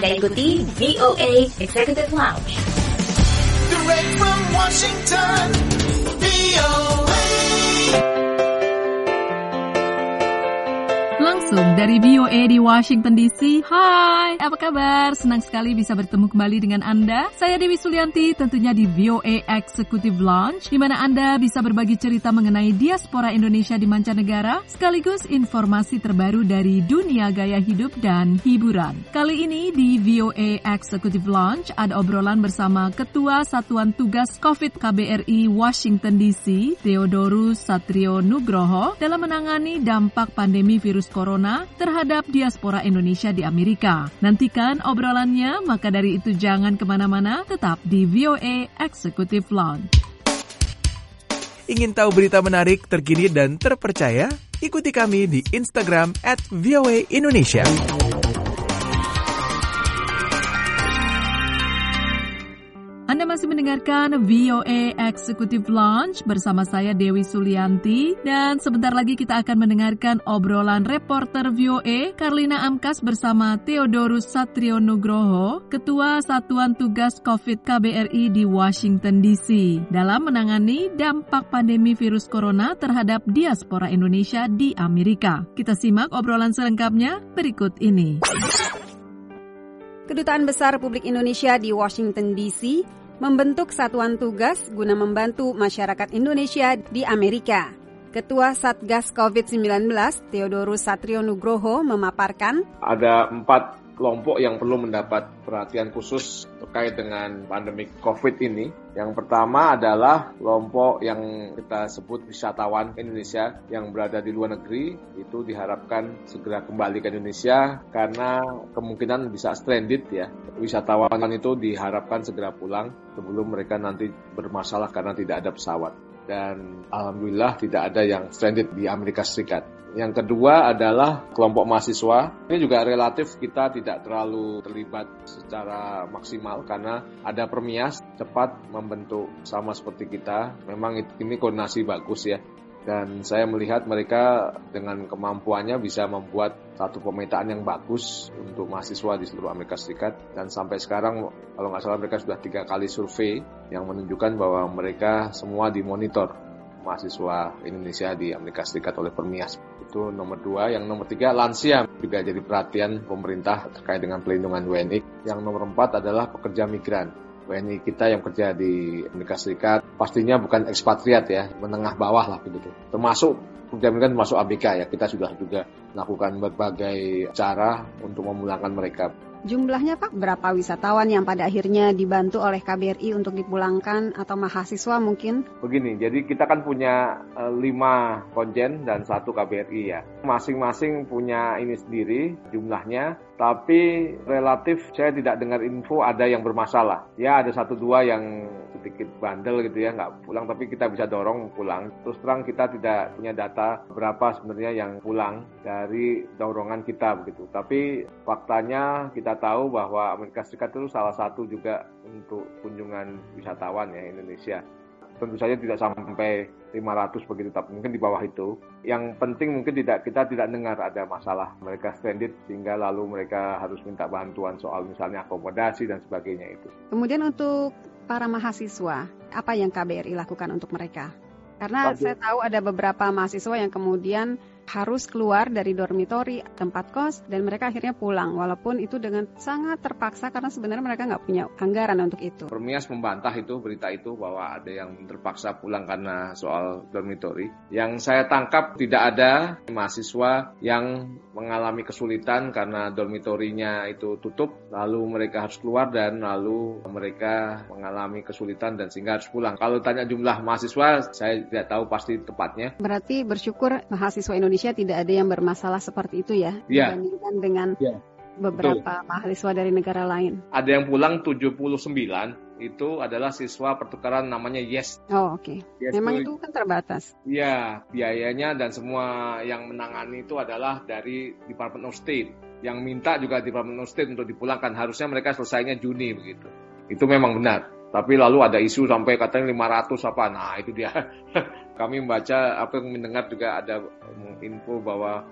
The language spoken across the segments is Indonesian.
Anda ikuti VOA Executive Lounge. Direct from Washington, VOA. Langsung dari VOA di Washington DC. Hai, apa kabar? Senang sekali bisa bertemu kembali dengan Anda. Saya Dewi Sulianti, tentunya di VOA Executive Lounge, di mana Anda bisa berbagi cerita mengenai diaspora Indonesia di mancanegara, sekaligus informasi terbaru dari dunia gaya hidup dan hiburan. Kali ini di VOA Executive Lounge ada obrolan bersama Ketua Satuan Tugas COVID KBRI Washington DC, Theodorus Satrio Nugroho, dalam menangani dampak pandemi virus corona terhadap diaspora Indonesia di Amerika. Nantikan obrolannya, maka dari itu jangan kemana-mana, tetap di VOA Executive Lounge. Ingin tahu berita menarik, terkini, dan terpercaya? Ikuti kami di Instagram @VOA_Indonesia. Anda masih mendengarkan VOA Executive Lounge bersama saya Dewi Sulianti, dan sebentar lagi kita akan mendengarkan obrolan reporter VOA Karlina Amkas bersama Theodorus Satrio Nugroho, Ketua Satuan Tugas COVID KBRI di Washington DC, dalam menangani dampak pandemi virus corona terhadap diaspora Indonesia di Amerika. Kita simak obrolan selengkapnya berikut ini. Kedutaan Besar Republik Indonesia di Washington DC membentuk satuan tugas guna membantu masyarakat Indonesia di Amerika. Ketua Satgas COVID-19, Theodorus Satrio Nugroho, memaparkan, ada 4 kelompok yang perlu mendapat perhatian khusus terkait dengan pandemi COVID ini. Yang pertama adalah kelompok yang kita sebut wisatawan Indonesia yang berada di luar negeri. Itu diharapkan segera kembali ke Indonesia karena kemungkinan bisa stranded ya. Wisatawan itu diharapkan segera pulang sebelum mereka nanti bermasalah karena tidak ada pesawat. Dan alhamdulillah tidak ada yang stranded di Amerika Serikat. Yang kedua adalah kelompok mahasiswa. Ini juga relatif kita tidak terlalu terlibat secara maksimal karena ada Permias cepat membentuk sama seperti kita. Memang ini koordinasi bagus ya. Dan saya melihat mereka dengan kemampuannya bisa membuat satu pemetaan yang bagus untuk mahasiswa di seluruh Amerika Serikat. Dan sampai sekarang, kalau nggak salah mereka sudah 3 kali survei yang menunjukkan bahwa mereka semua dimonitor mahasiswa Indonesia di Amerika Serikat oleh Permias. Itu nomor 2. Yang nomor 3, lansia juga jadi perhatian pemerintah terkait dengan pelindungan WNI. Yang nomor 4 adalah pekerja migran. WNI kita yang kerja di Amerika Serikat pastinya bukan ekspatriat ya, menengah bawah lah begitu. Termasuk pekerja migran termasuk ABK ya, kita sudah juga melakukan berbagai cara untuk memulangkan mereka. jumlahnya Pak, berapa wisatawan yang pada akhirnya dibantu oleh KBRI untuk dipulangkan atau mahasiswa mungkin? Begini, jadi kita kan punya 5 konjen dan 1 KBRI ya. Masing-masing punya ini sendiri jumlahnya, tapi relatif saya tidak dengar info ada yang bermasalah. Ya ada 1-2 yang sedikit bandel gitu ya, nggak pulang, tapi kita bisa dorong pulang. Terus terang kita tidak punya data berapa sebenarnya yang pulang dari dorongan kita begitu. Tapi faktanya kita tahu bahwa Amerika Serikat itu salah satu juga untuk kunjungan wisatawan ya Indonesia. Tentu saja tidak sampai 500 begitu, tapi mungkin di bawah itu. Yang penting mungkin kita tidak dengar ada masalah mereka stranded sehingga lalu mereka harus minta bantuan soal misalnya akomodasi dan sebagainya itu. Kemudian untuk para mahasiswa, apa yang KBRI lakukan untuk mereka? Karena saya tahu ada beberapa mahasiswa yang kemudian harus keluar dari dormitori tempat kos dan mereka akhirnya pulang walaupun itu dengan sangat terpaksa karena sebenarnya mereka nggak punya anggaran untuk itu. Permias membantah itu berita itu bahwa ada yang terpaksa pulang karena soal dormitori. Yang saya tangkap tidak ada mahasiswa yang mengalami kesulitan karena dormitorinya itu tutup lalu mereka harus keluar dan lalu mereka mengalami kesulitan dan sehingga harus pulang. Kalau tanya jumlah mahasiswa saya tidak tahu pasti tepatnya. Berarti bersyukur mahasiswa Indonesia tidak ada yang bermasalah seperti itu ya, dibandingkan dengan beberapa mahasiswa dari negara lain. Ada yang pulang 79, itu adalah siswa pertukaran namanya YES. Oh oke. Yes, memang itu kan terbatas. Iya, biayanya dan semua yang menangani itu adalah dari Department of State. Yang minta juga Department of State untuk dipulangkan. Harusnya mereka selesainya Juni begitu. Itu memang benar. Tapi lalu ada isu sampai katanya 500 apa. Nah itu dia. Kami membaca, apa yang mendengar juga ada info bahwa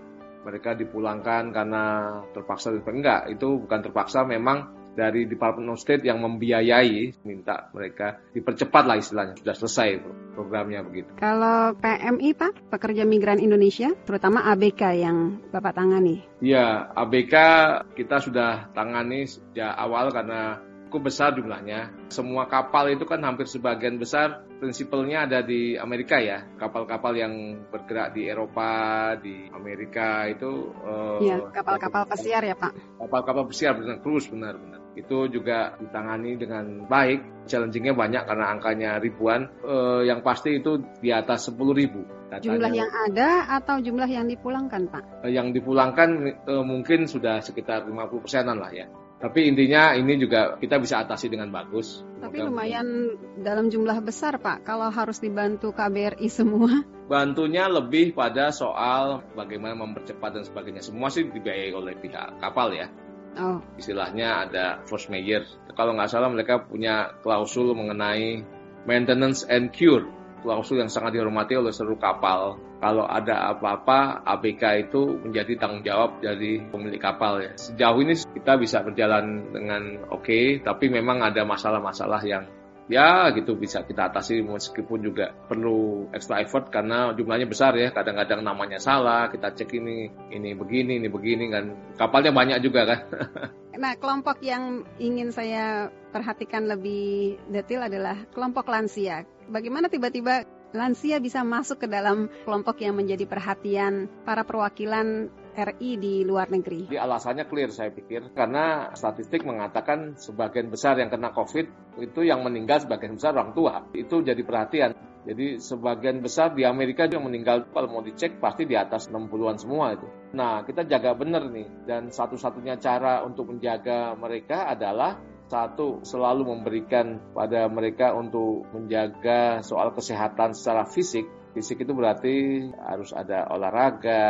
mereka dipulangkan karena terpaksa. Enggak, itu bukan terpaksa, memang dari Department of State yang membiayai, minta mereka dipercepat lah istilahnya, sudah selesai programnya begitu. Kalau PMI Pak, pekerja migran Indonesia, terutama ABK yang Bapak tangani? Ya, ABK kita sudah tangani sejak awal karena cukup besar jumlahnya. Semua kapal itu kan hampir sebagian besar prinsipalnya ada di Amerika ya. Kapal-kapal yang bergerak di Eropa, di Amerika itu. Iya, kapal-kapal pesiar ya Pak? Kapal-kapal pesiar, cruise benar-benar. Itu juga ditangani dengan baik. Challenging-nya banyak karena angkanya ribuan. Yang pasti itu di atas 10.000. Jumlah yang ada atau jumlah yang dipulangkan Pak? Yang dipulangkan mungkin sudah sekitar 50%-an lah ya. Tapi intinya ini juga kita bisa atasi dengan bagus. Tapi lumayan dalam jumlah besar Pak, kalau harus dibantu KBRI semua. Bantunya lebih pada soal bagaimana mempercepat dan sebagainya. Semua sih dibiayai oleh pihak kapal ya. Oh. Istilahnya ada force majeure. Kalau nggak salah mereka punya klausul mengenai maintenance and cure. Klausul yang sangat dihormati oleh seluruh kapal. Kalau ada apa-apa, ABK itu menjadi tanggung jawab dari pemilik kapal ya. Sejauh ini kita bisa berjalan dengan oke, tapi memang ada masalah-masalah yang ya gitu bisa kita atasi meskipun juga perlu extra effort karena jumlahnya besar ya. Kadang-kadang namanya salah, kita cek ini begini kan. Kapalnya banyak juga kan. Nah, kelompok yang ingin saya perhatikan lebih detail adalah kelompok lansia. Bagaimana tiba-tiba lansia bisa masuk ke dalam kelompok yang menjadi perhatian para perwakilan RI di luar negeri? Jadi alasannya clear saya pikir, karena statistik mengatakan sebagian besar yang kena COVID itu yang meninggal sebagian besar orang tua. Itu jadi perhatian. Jadi sebagian besar di Amerika yang meninggal kalau mau dicek pasti di atas 60-an semua itu. Nah, kita jaga benar nih. Dan satu-satunya cara untuk menjaga mereka adalah satu, selalu memberikan pada mereka untuk menjaga soal kesehatan secara fisik. Fisik itu berarti harus ada olahraga,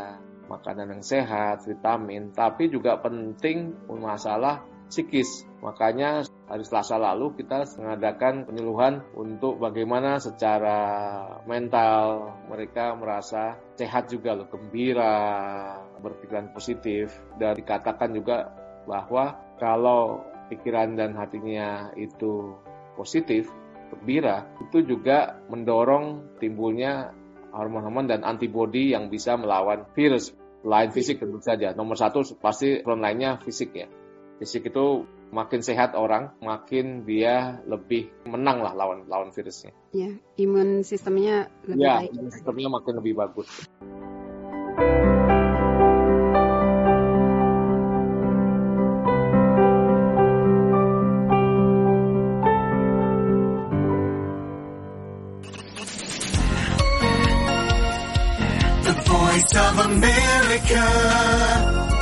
makanan yang sehat, vitamin. Tapi juga penting masalah psikis. Makanya hari Selasa lalu kita mengadakan penyuluhan untuk bagaimana secara mental mereka merasa sehat juga loh, gembira, berpikiran positif. Dan dikatakan juga bahwa kalau pikiran dan hatinya itu positif, gembira, itu juga mendorong timbulnya hormon-hormon dan antibodi yang bisa melawan virus. Selain fisik tentu saja. Nomor satu pasti front line-nya fisik ya. Fisik itu makin sehat orang, makin dia lebih menang lah lawan virusnya. Ya, imun sistemnya lebih baik. Imun sistemnya makin lebih bagus. The Voice of America,